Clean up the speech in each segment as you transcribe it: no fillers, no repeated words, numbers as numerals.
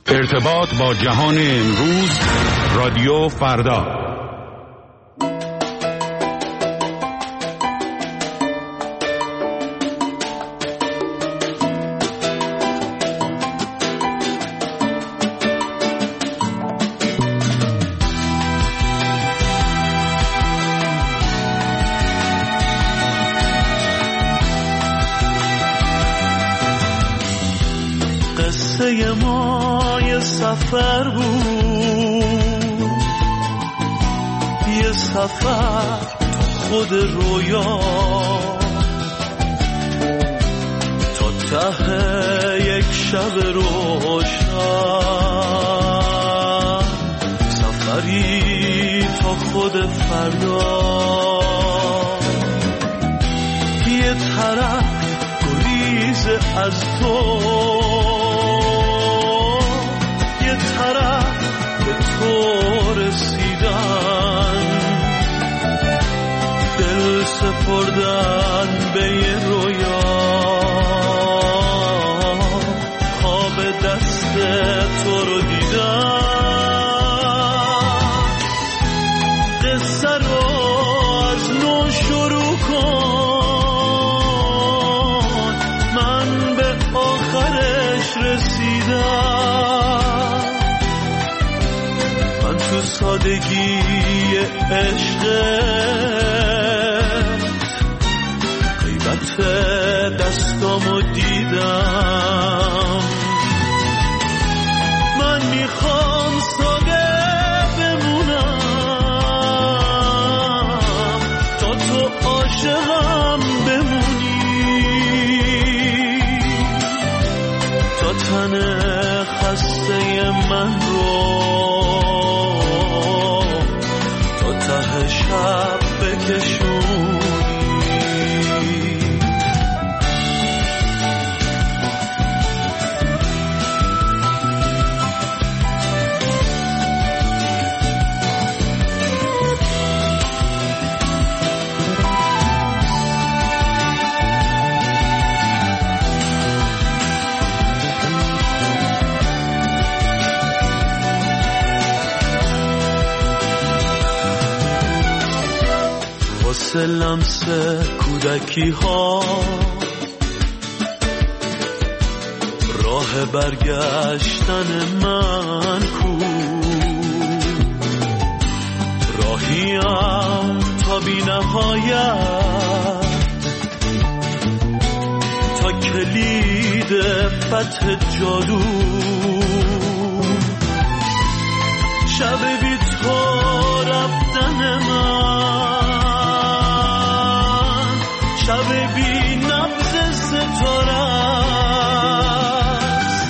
ارتباط با جهان امروز، رادیو فردا. قصه ما یه سفر بود، یه سفر خود رویا، تا ته یک شب روشن، سفری تا خود فردا. یه طرف گریز از تو، یه طرف به تو رسیدن، دل سپردن به یه رویا، خواب دست تو رو دیدن. قصه رو از نو شروع کن، من به آخرش رسیدم. من تو سادگی عشقت غیبت دستامو دیدم. من میخوام ساده بمونم تا تو عاشقم بمونی، تا تن خسته من رو تا ته شب بکشونی. واسه لمس کودکی ها راه برگشتن من کو، راهیم تا بی نهایت، تا کلید فتح جادو. شب بی تو رفتن من، شب بی نبض ستاره است،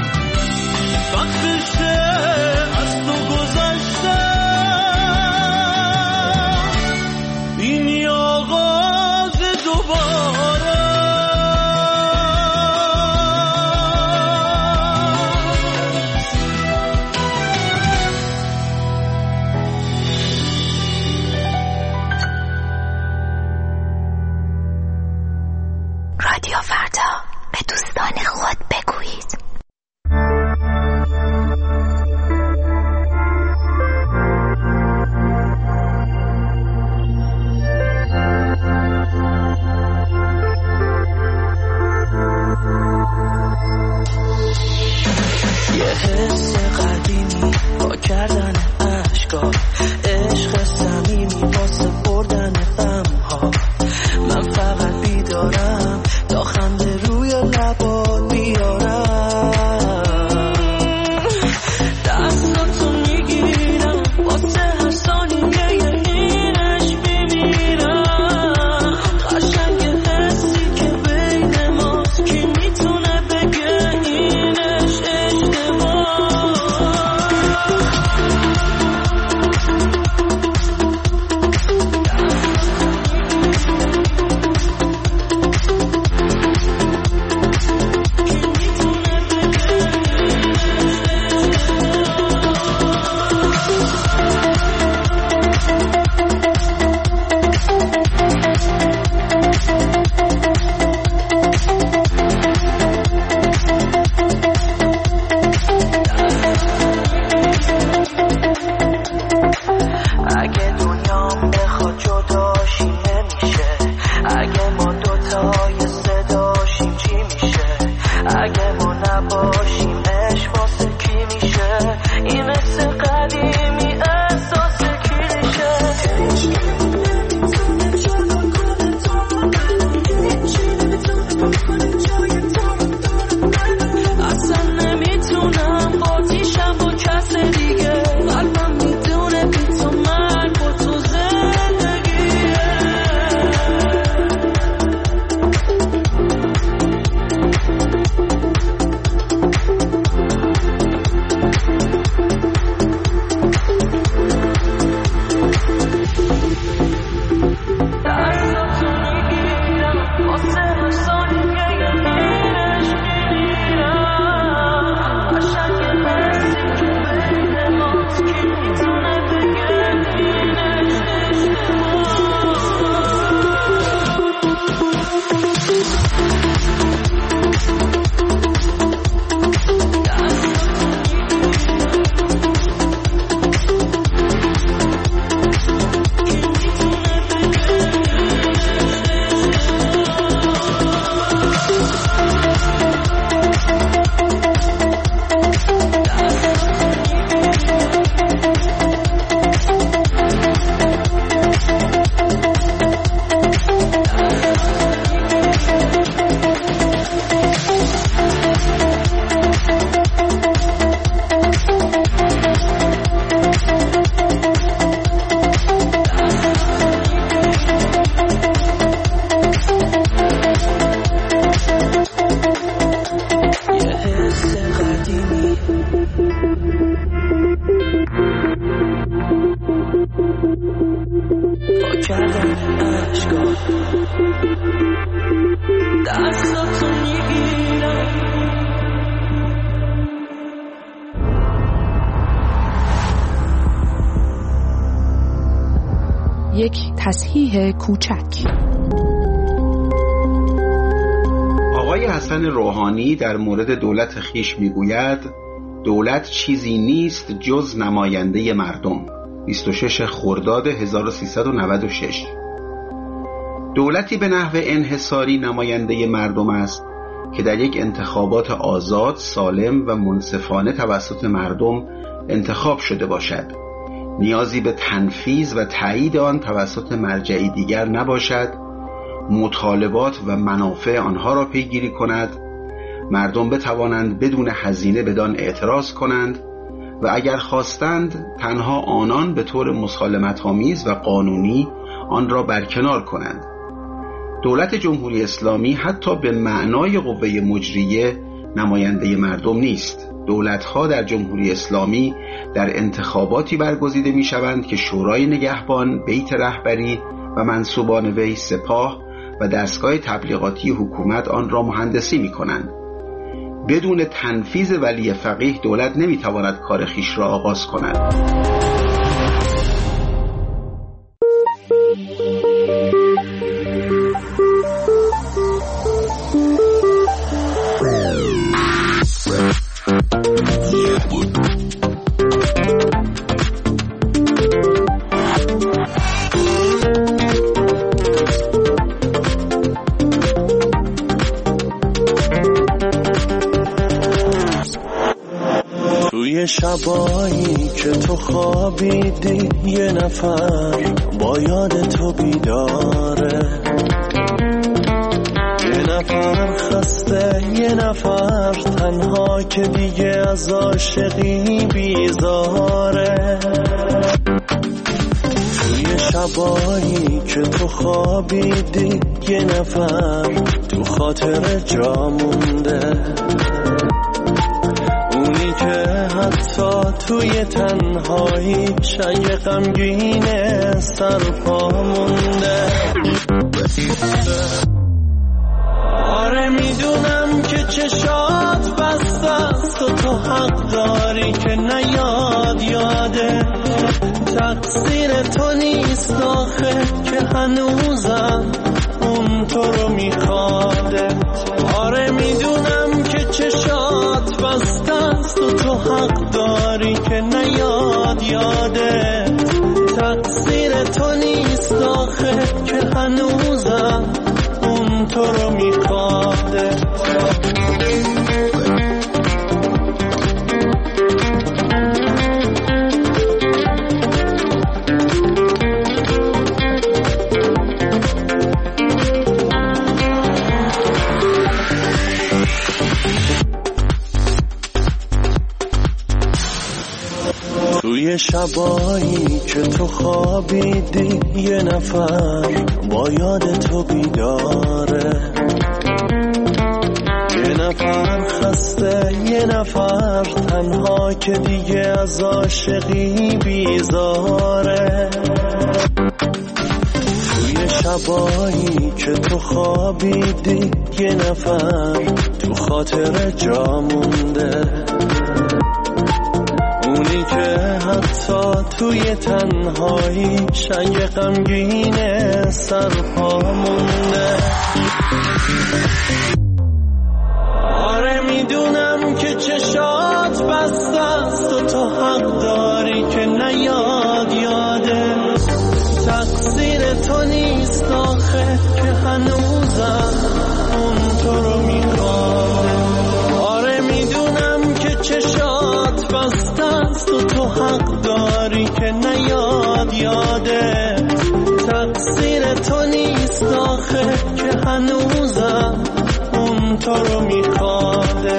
وقتشه از تو گذشتم، این آغاز دوباره. رادیو فردا، به دوستان خود بگویید. یه حس قدیمی با کردن عشقا، عشق صمیمی واسه بردن غمها. من فقط بیدارم تا خنده روی لبات بیارم، دستاتو میگیرم واسه هر ثانیه اینش بمیرم. قشنگ حسی که بین ماست، کی میتونه بگه اینش اشتباه. نباشیم عشق واسه کی میشه این حس قدیمی احساس کلیشه اصلا نمیتونم بازیشم با کس دیگه قلبم میدونه بی تو مرگ با تو زندگیه یک تصحیح کوچک. آقای حسن روحانی در مورد دولت خویش میگوید دولت چیزی نیست جز نماینده مردم. 26 خرداد 1396. دولتی به نحو انحصاری نماینده مردم است که در یک انتخابات آزاد، سالم و منصفانه توسط مردم انتخاب شده باشد. نیازی به تنفیذ و تایید آن توسط مرجعی دیگر نباشد، مطالبات و منافع آنها را پیگیری کند، مردم بتوانند بدون هزینه بدان اعتراض کنند و اگر خواستند تنها آنان به طور مسالمت‌آمیز و قانونی آن را برکنار کنند. دولت جمهوری اسلامی حتی به معنای قوه مجریه نماینده مردم نیست. دولت‌ها در جمهوری اسلامی در انتخاباتی برگزیده می‌شوند که شورای نگهبان، بیت رهبری و منصوبان وی، سپاه و دستگاه تبلیغاتی حکومت آن را مهندسی می‌کنند. بدون تنفیذ ولی فقیه دولت نمی‌تواند کار خویش را آغاز کند. شبایی که تو خوابیدی یه نفر با یاد تو بیداره، یه نفر خسته، یه نفر تنها که دیگه از عاشقی بیزاره. توی شبایی که تو خوابیدی یه نفر تو خاطر جا مونده، اونی که حتی توی تنهایی شای غمگینه سرپا مونده. آره میدونم که چشات بسته است و تو حق داری که نیاد یاده، تقصیر تو نیست آخه که هنوزم اون تو رو میخواده. آره میدونم که چشات بسته است و تو حق داری که نیاد یاده، تقصیر تو نیست آخه که هنوزم اون تو رو میخواده. توی شبایی که تو خوابیدی یه نفر با یاد تو بیداره، یه نفر خسته یه نفر تنها که دیگه از عاشقی بیزاره. توی شبایی که تو خوابیدی یه نفر تو خاطر جا مونده، اونی که حتی توی تنهایی شنگ غمگینه سرپا مونده. آره میدونم که چشات بسته است و تو حق داری که نیاد یاده، تقصیر تو نیست آخه که هنوزم اون تو رو میخواد. آره میدونم که چشات بسته است و تو حق داری که نیاد یاده، تقصیر تو نیست آخه که هنوزم اون تو رو میخواده.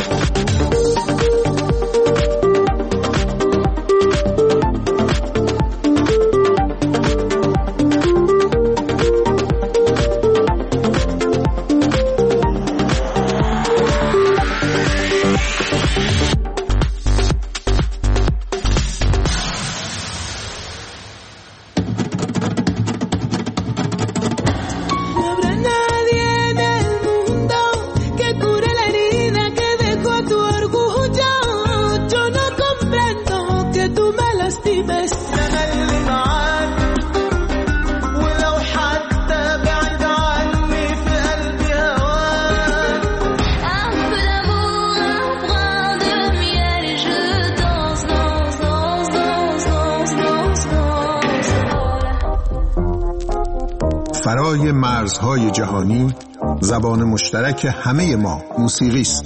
فرای مرزهای جهانی، زبان مشترک همه ما موسیقی است.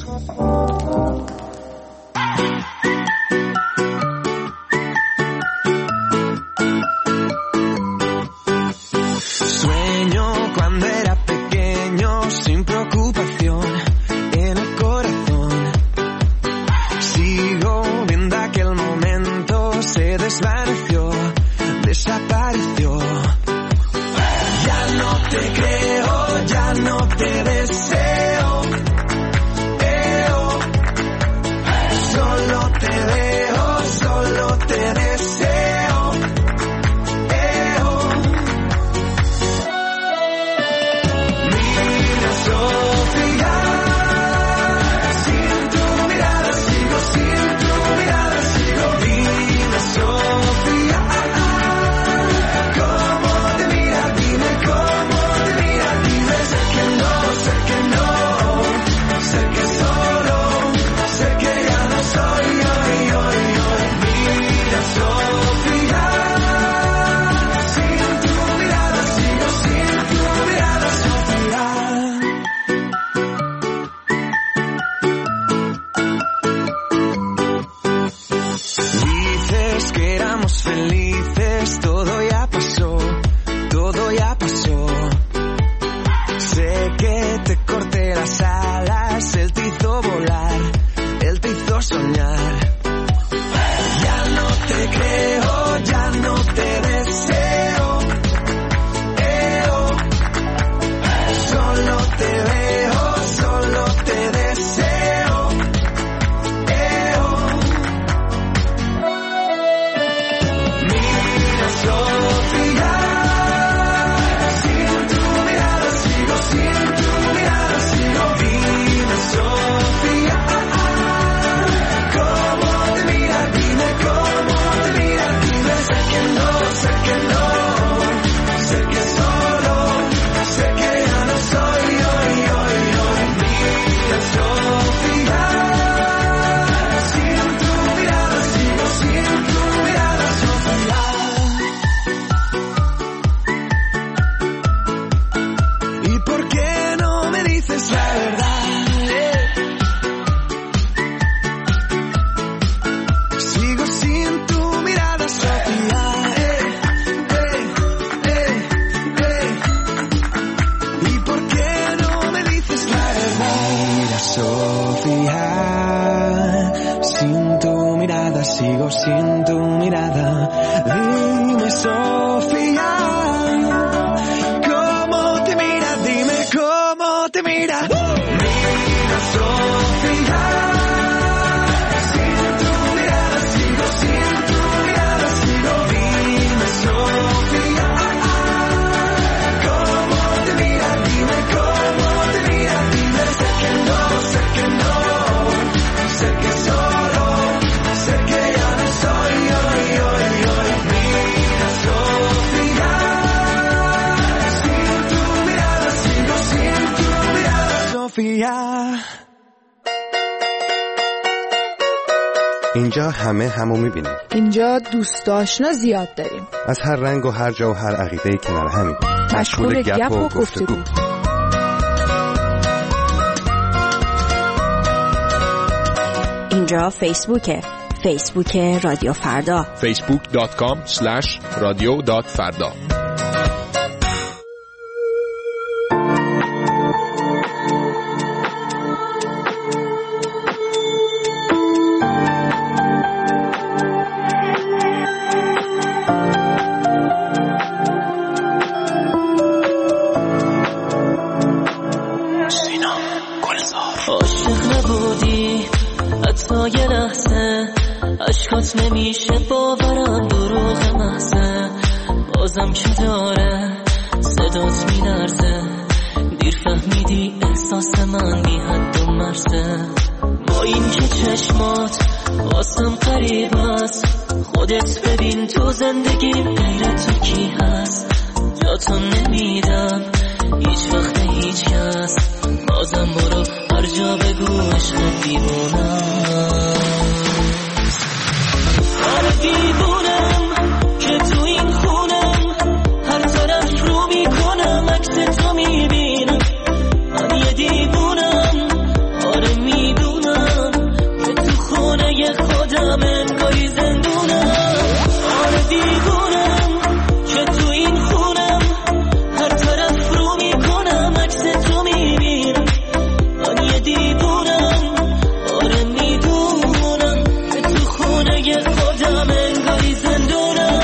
Te creo, ya no te deseo. sigo sin tu mirada. Dime, Sofía, ¿cómo te mira? Dime cómo te mira. Mira, Sofía, sin tu mirada sigo, sin tu mirada sigo. Dime, Sofía, ¿cómo te mira? Dime cómo te mira. Dime, sé que no, sé que no, sé que solo, sé que ya no soy hoy, hoy, hoy. Mira, Sofía, sin tu mirada sigo, sin tu mirada, Sofía. اینجا همو میبینیم. اینجا دوست آشنا زیاد داریم. از هر رنگ و هر جا و هر عقیده‌ای کنار همیم. مشغول گپ و گفتگو. اینجا فیسبوک رادیو فردا. facebook.com/radio.farda. یه لحظه اشکات نمیشه باورم دروغ محضه، بازم که داره صدات میلرزه، دیر فهمیدی احساس من بی حد و مرزه. با این که چشمات واسم قریب است، خودت ببین تو زندگیم غیر تو کی هست. جاتو نمیدم هیچ وقت هیچ کس، بازم برو هر جا بگو عشق دیوونم. آره دیوونم که تو این خونم، هر طرف رو میکنم عکس تو میبینم. من یه دیوونم، آره میدونم که تو خونه خودم انگاری زندونم. آره دیوونم که تو این خونم، هر طرف رو میکنم عکس تو میبینم. من یه دیوونم، آره میدونم که تو خونه خودم انگاری زندونم.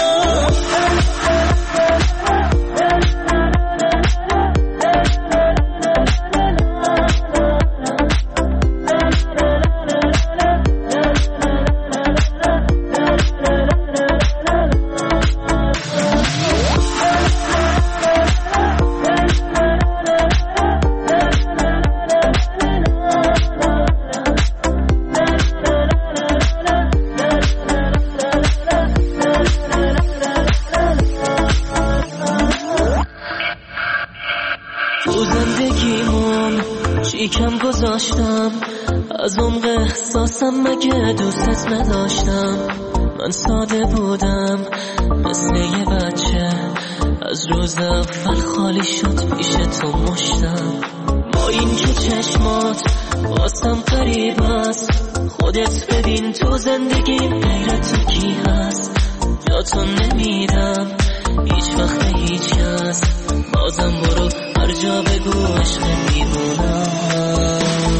تو زندگیمون چی کم گذاشتم، از عمق احساسم مگه دوستت نداشتم. من ساده بودم مثل یه بچه، از روز اول خالی شد پیش تو مشتم. با این که چشمات واسم قریب است، خودت ببین تو زندگیم غیر تو کی هست. جاتو نمیدم هیچ وقت هیچ کس، بازم برو هر جا بگو عشق دیوونم.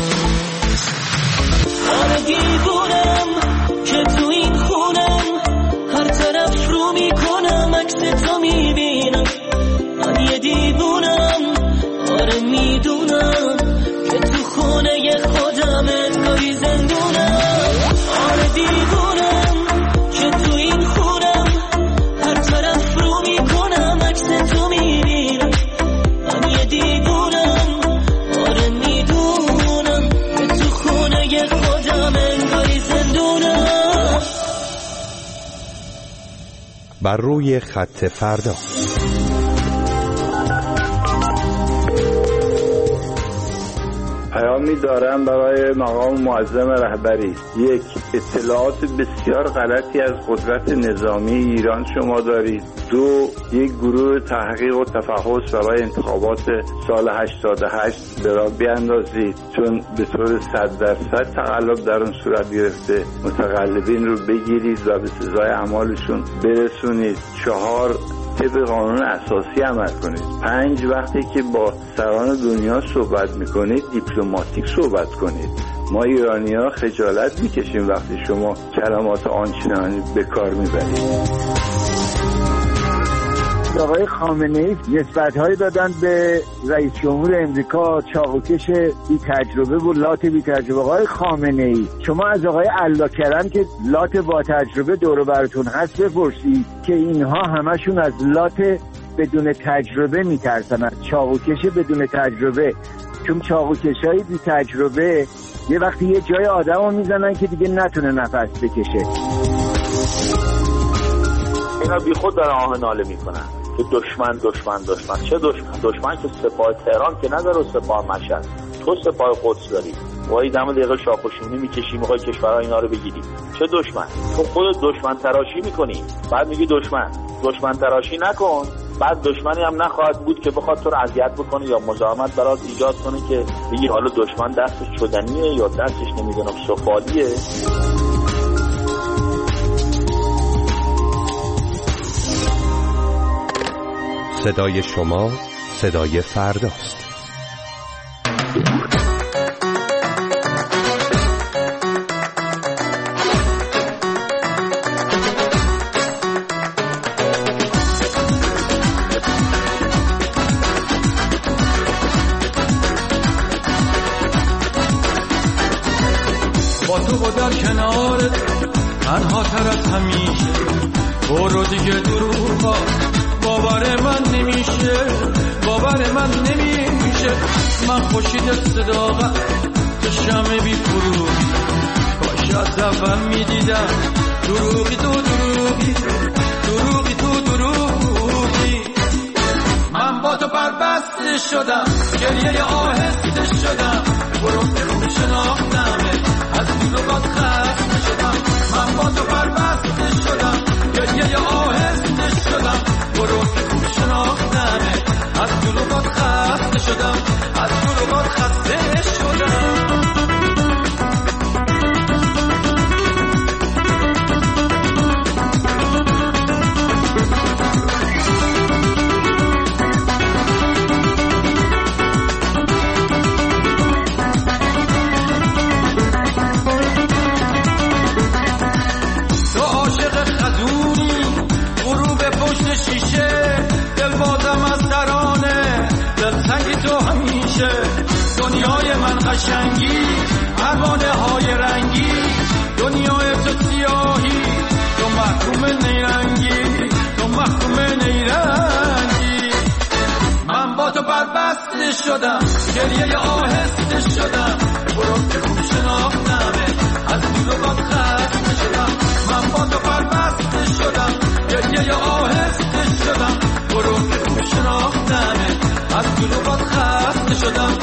آره دیوونم که تو این خونم، هر طرف رو میکنم عکس تو میبینم. من یه دیوونم، آره میدونم که تو خونه خودم انگاری زندونم. آره دیوونم که تو این خونم، هر طرف رو میکنم عکس تو میبینم. من یه دیوونم، آره میدونم که تو خونه خودم انگاری زندونم. بر روی خط فردا. پیامی دارم برای مقام معظم رهبری. 1. اطلاعات بسیار غلطی از قدرت نظامی ایران شما دارید. 2. یک گروه تحقیق و تفحص برای انتخابات سال 88 به راه بیاندازید، چون به طور 100% تقلب در اون صورت گرفته. متقلبین رو بگیرید و به سزای اعمالشون برسونید. 4. طبق قانون اساسی عمل کنید. 5 وقتی که با سران دنیا صحبت میکنید دیپلماتیک صحبت کنید. ما ایرانی‌ها خجالت میکشیم وقتی شما کلمات آنچنانی به کار میبرید. آقای خامنه‌ای نسبت‌هایی دادن به رئیس جمهور امریکا، چاقوکش بی تجربه و لات بی تجربه. آقای خامنه‌ای شما از آقای علاکرم که لات با تجربه دور و براتون هست بپرسید که اینها همشون از لات بدون تجربه میترسن، از چاقوکش بدون تجربه. چون چاقوکش‌های بی تجربه یه وقتی یه جای آدمو میزنن که دیگه نتونه نفس بکشه. اینا بی خود دارن آه ناله میکنن که دشمن. چه دشمن که سپاه تهران که نداره و سپاه مشهد. تو سپاه قدس داری. وای دم دقیقه شاخوشونی میکشی میخوای کشورها اینا رو بگیری. چه دشمن؟ تو خودت دشمن تراشی میکنی. بعد میگی دشمن تراشی نکن. بعد دشمنی هم نخواهد بود که بخواد تو رو اذیت بکنه یا مزاحمت برات ایجاد کنه که بگی حالا دشمن دستش شدنیه یا دستش نمیدونم سفالیه. صدای شما صدای فرداست. با تو و در کنارت تنها تر از همیشه. برو دیگه دروغا باور من نمیشه. من خورشید صداقت تو شمع بی فروغی. کاش از اول میدیدم دروغی تو دروغی. من با تو بربسته شدم، گریه آهسته شدم. برو که خوب شناختمه، از دروغات خسته شدم. من با تو بربسته شدم، گریه آهسته شدم. برو که خوب شناختمه، از دروغات خسته شدم. تو عاشق خزونی، غروب پشت شیشه، دل بازم از ترانه، دلتنگی تو همیشه. دنیای من قشنگی، پروانه های رنگی، دنیای تو سیاهی، تو محکوم نیرنگی. من با تو بربسته شدم، گریه آهسته شدم. برو که خوب شناختمه، از دروغات خسته شدم. من با تو بربسته شدم، گریه آهسته شدم. برو که خوب شناختمه، از دروغات خسته شدم.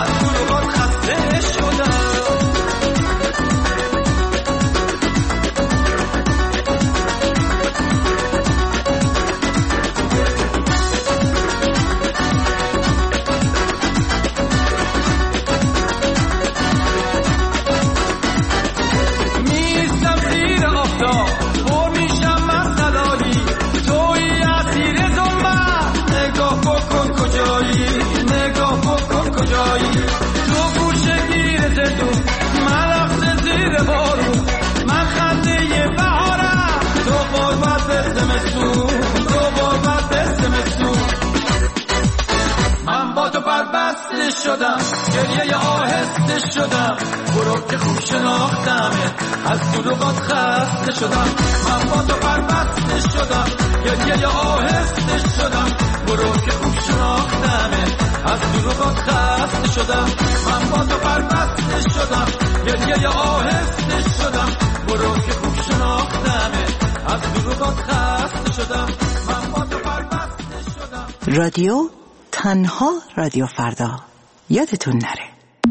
شدم، گریه آهسته شدم. برو که خوب شناختمه، از دروغات خسته شدم. من با تو بربسته شدم، گریه آهسته شدم. برو که خوب شناختمه، از دروغات خسته شدم. من با تو بربسته شدم، گریه آهسته شدم. برو که خوب شناختمه، از دروغات خسته شدم. من با تو بربسته شدم. رادیو تنها رادیو فردا، یادتون نره.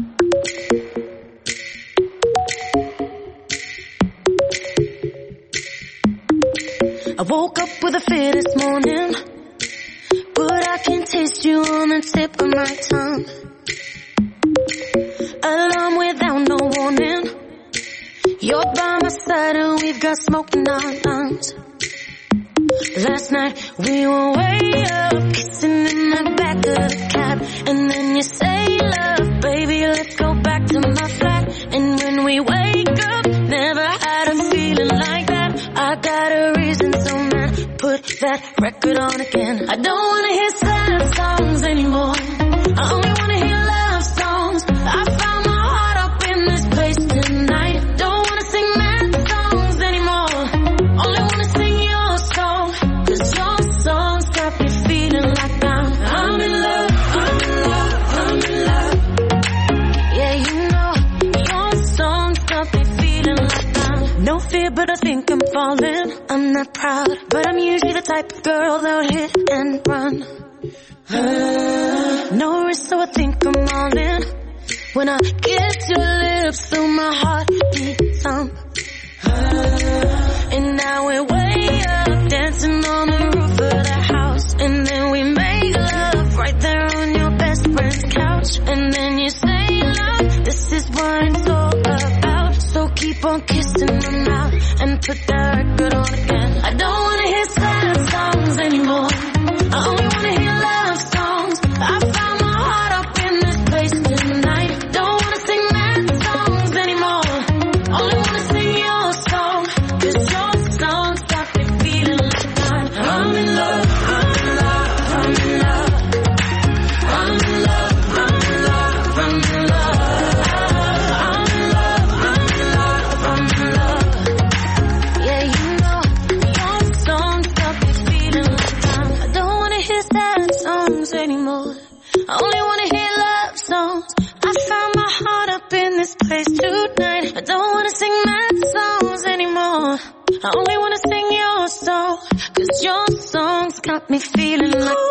I woke up with a fear this morning, but I can taste you on the tip of my tongue. Alarm without no warning, you're by my side and we've got smoke in our lungs. Last night we were way up, kissing in the back of the cab. And then you say, love, baby, let's go back to my flat. And when we wake up, never had a feeling like that. I got a reason, so man, put that record on again. I don't wanna hear sad songs anymore. I only wanna hear love songs. I found my heart up in this place tonight. Don't wanna sing mad songs anymore. Only wanna sing your song. 'Cause your songs got me feeling like I'm in love, I'm in love, I'm in love. Yeah, you know, your songs got me feeling like no fear, but I think I'm falling. I'm not proud, but I'm usually the type of girl that'll hit and run. No risk, so I think I'm all in. When I get your lips through my heart beats on. And now we're way up, dancing on the roof of the house. And then we make love right there on your best friend's couch. And then you say, love, this is what it's all about. So keep on kissing my mouth and put that record on again. I don't wanna hear sad songs anymore. I only wanna hear love songs. I found my heart up in this place tonight. Don't wanna sing mad songs anymore. Only wanna sing your song. 'Cause your songs got me feeling like I'm in love, I'm in love, I'm in love. I'm in love, I'm in love, I'm in love. I'm in love, I'm in love, I'm in love. Yeah, you know, your songs got me feeling like I don't wanna hear sad songs anymore. I only wanna hear love songs. I found my heart up in this place tonight. I don't wanna sing mad songs anymore. I only wanna sing your song. 'Cause your songs got me feeling like